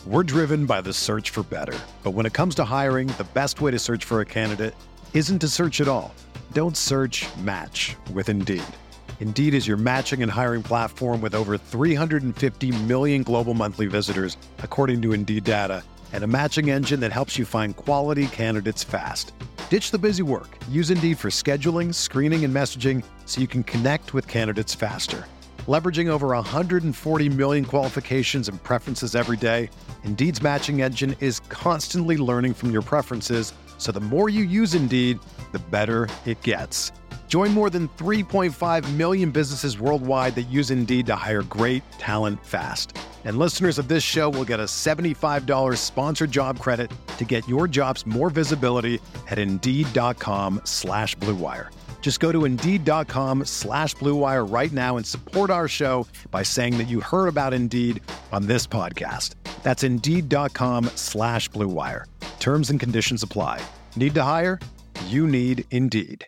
We're driven by the search for better. But when it comes to hiring, the best way to search for a candidate isn't to search at all. Don't search, match with Indeed. Indeed is your matching and hiring platform with over 350 million global monthly visitors, according to Indeed data, and a matching engine that helps you find quality candidates fast. Ditch the busy work. Use Indeed for scheduling, screening, and messaging so you can connect with candidates faster. Leveraging over 140 million qualifications and preferences every day, Indeed's matching engine is constantly learning from your preferences, so the more you use Indeed, the better it gets. Join more than 3.5 million businesses worldwide that use Indeed to hire great talent fast. And listeners of this show will get a $75 sponsored job credit to get your jobs more visibility at Indeed.com/Blue Wire. Just go to Indeed.com/Blue Wire right now and support our show by saying that you heard about Indeed on this podcast. That's Indeed.com/Blue Wire. Terms and conditions apply. Need to hire? You need Indeed.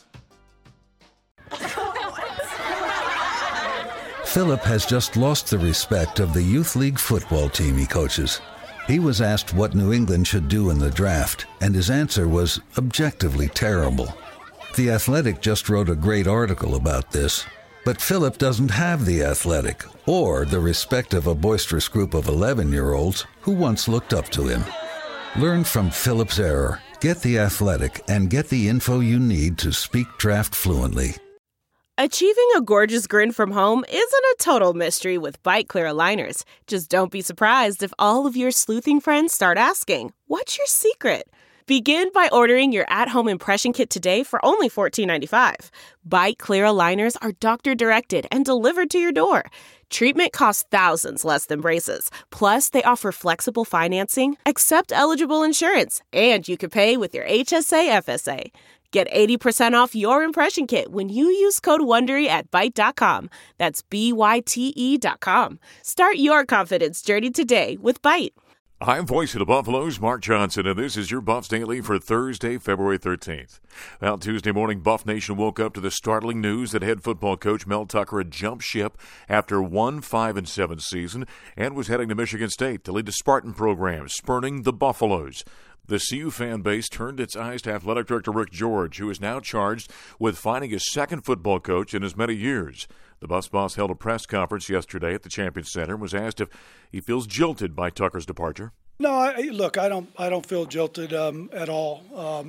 Philip has just lost the respect of the youth league football team he coaches. He was asked what New England should do in the draft, and his answer was objectively terrible. The Athletic just wrote a great article about this, but Philip doesn't have the Athletic or the respect of a boisterous group of 11-year-olds who once looked up to him. Learn from Philip's error, get the Athletic, and get the info you need to speak draft fluently. Achieving a gorgeous grin from home isn't a total mystery with Byte Clear aligners. Just don't be surprised if all of your sleuthing friends start asking, "What's your secret?" Begin by ordering your at-home impression kit today for only $14.95. Byte Clear aligners are doctor-directed and delivered to your door. Treatment costs thousands less than braces. Plus, they offer flexible financing, accept eligible insurance, and you can pay with your HSA FSA. Get 80% off your impression kit when you use code WONDERY at Byte.com. That's BYTE.com. Start your confidence journey today with Byte. I'm voice of the Buffaloes, Mark Johnson, and this is your Buffs Daily for Thursday, February 13th. Well, Tuesday morning, Buff Nation woke up to the startling news that head football coach Mel Tucker had jumped ship after one 5-7 season and was heading to Michigan State to lead the Spartan program, spurning the Buffaloes. The CU fan base turned its eyes to athletic director Rick George, who is now charged with finding his second football coach in as many years. The Buffs boss held a press conference yesterday at the Champion Center and was asked if he feels jilted by Tucker's departure. No, I don't feel jilted at all.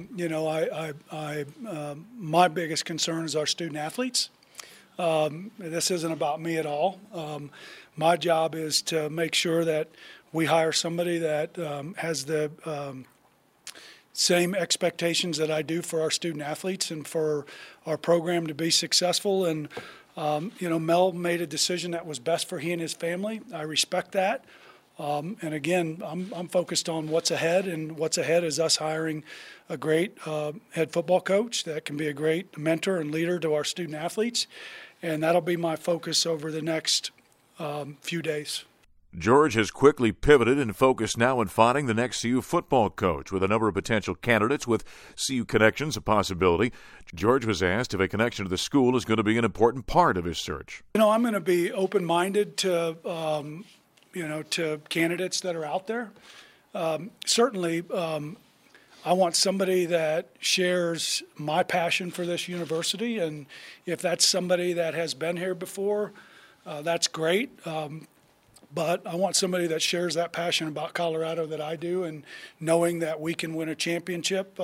My biggest concern is our student athletes. This isn't about me at all. My job is to make sure that we hire somebody that has the same expectations that I do for our student athletes and for our program to be successful. And, Mel made a decision that was best for he and his family. I respect that. And again, I'm focused on what's ahead, and what's ahead is us hiring a great head football coach that can be a great mentor and leader to our student athletes. And that'll be my focus over the next few days. George has quickly pivoted and focused now on finding the next CU football coach, with a number of potential candidates with CU connections a possibility. George was asked if a connection to the school is going to be an important part of his search. I'm going to be open-minded to, to candidates that are out there. Certainly, I want somebody that shares my passion for this university, and if that's somebody that has been here before, that's great. But I want somebody that shares that passion about Colorado that I do, and knowing that we can win a championship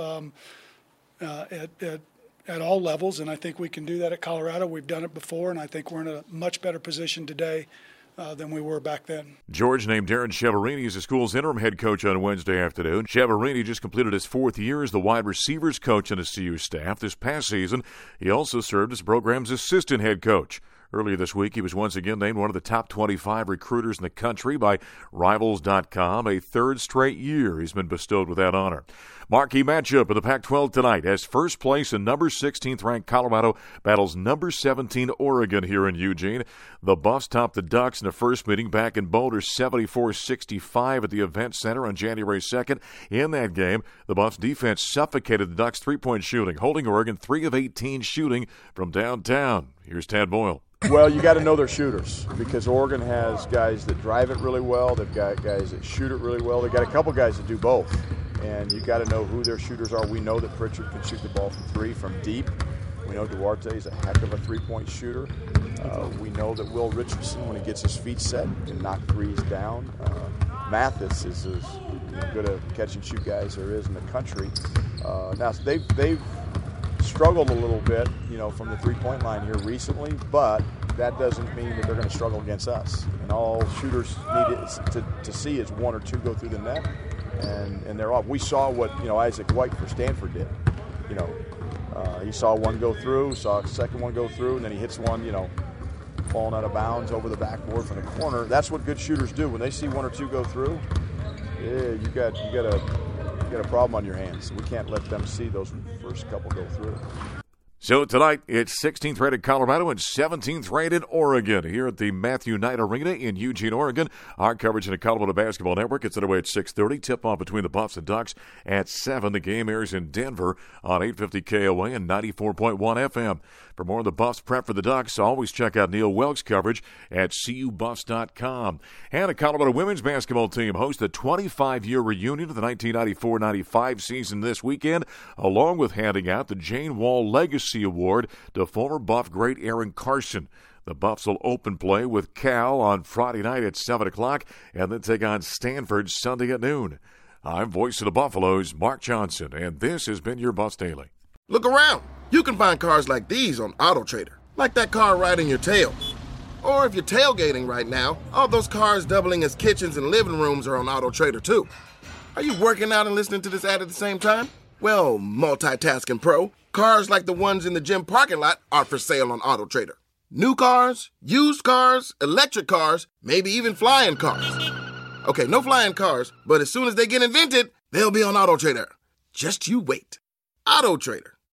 at all levels. And I think we can do that at Colorado. We've done it before, and I think we're in a much better position today than we were back then. George named Darren Chiaverini as the school's interim head coach on Wednesday afternoon. Chiaverini just completed his fourth year as the wide receivers coach on the CU staff. This past season, he also served as the program's assistant head coach. Earlier this week, he was once again named one of the top 25 recruiters in the country by Rivals.com. A third straight year he's been bestowed with that honor. Marquee matchup of the Pac-12 tonight as first place and number 16th ranked Colorado battles number 17 Oregon here in Eugene. The Buffs topped the Ducks in the first meeting back in Boulder 74-65 at the Event Center on January 2nd. In that game, the Buffs defense suffocated the Ducks' three-point shooting, holding Oregon 3 of 18 shooting from downtown. Here's Tad Boyle. Well, you got to know their shooters because Oregon has guys that drive it really well. They've got guys that shoot it really well. They've got a couple guys that do both. And you got to know who their shooters are. We know that Pritchard can shoot the ball from three, from deep. We know Duarte is a heck of a three-point shooter. We know that Will Richardson, when he gets his feet set, can knock threes down. Mathis is as good a catch-and-shoot guy as there is in the country. Now, they've struggled a little bit, from the three-point line here recently, but that doesn't mean that they're going to struggle against us. And all shooters need to see is one or two go through the net, and they're off. We saw what Isaac White for Stanford did. He saw one go through, saw a second one go through, and then he hits one, falling out of bounds over the backboard from the corner. That's what good shooters do. When they see one or two go through, you got a problem on your hands. We can't let them see those first couple go through. So tonight, it's 16th rated Colorado and 17th rated Oregon here at the Matthew Knight Arena in Eugene, Oregon. Our coverage in the Colorado Basketball Network. It's underway at 6:30. Tip-off between the Buffs and Ducks at 7. The game airs in Denver on 850 KOA and 94.1 FM. For more of the Buffs prep for the Ducks, always check out Neil Welk's coverage at CUBuffs.com. And the Colorado women's basketball team hosts the 25-year reunion of the 1994-95 season this weekend, along with handing out the Jane Wall Legacy Award to former Buff great Aaron Carson. The Buffs will open play with Cal on Friday night at 7 o'clock and then take on Stanford Sunday at noon. I'm voice of the Buffaloes, Mark Johnson, and this has been your Buffs Daily. Look around. You can find cars like these on AutoTrader, like that car riding your tail. Or if you're tailgating right now, all those cars doubling as kitchens and living rooms are on AutoTrader too. Are you working out and listening to this ad at the same time? Well, multitasking pro, cars like the ones in the gym parking lot are for sale on AutoTrader. New cars, used cars, electric cars, maybe even flying cars. Okay, no flying cars, but as soon as they get invented, they'll be on AutoTrader. Just you wait. AutoTrader.